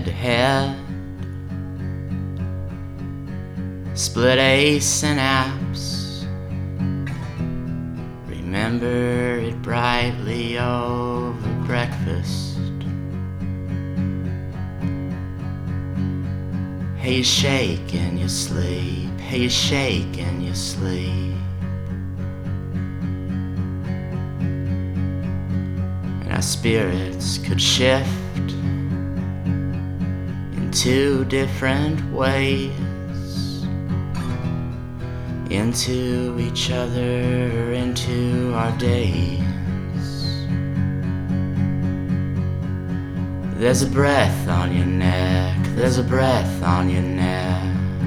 head to head, split a synapse. Remember it brightly over breakfast. Hey, you shake in your sleep. Hey, you shake in your sleep. And our spirits could shift in two different ways, into each other, into our days. There's a breath on your neck, there's a breath on your neck.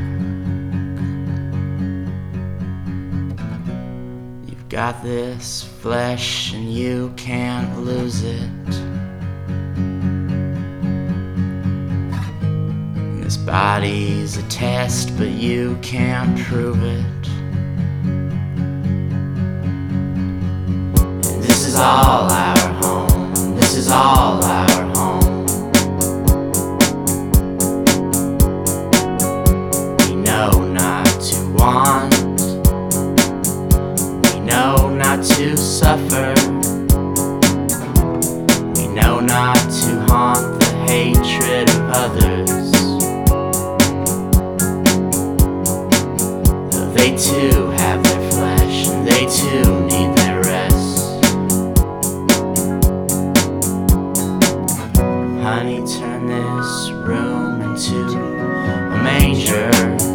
You've got this flesh and you can't lose it. And this body's a test, but you can't prove it. And this is all our home, this is all our home. We know not to suffer. We know not to haunt the hatred of others, though they too have their flesh and they too need their rest. Honey, turn this room into a manger.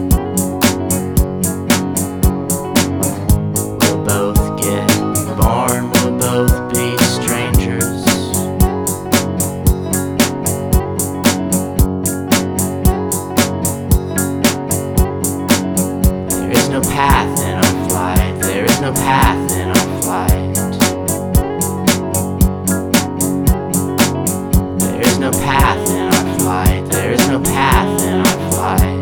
There is no path in our flight, there is no path in our flight. There is no path in our flight, there is no path in our flight.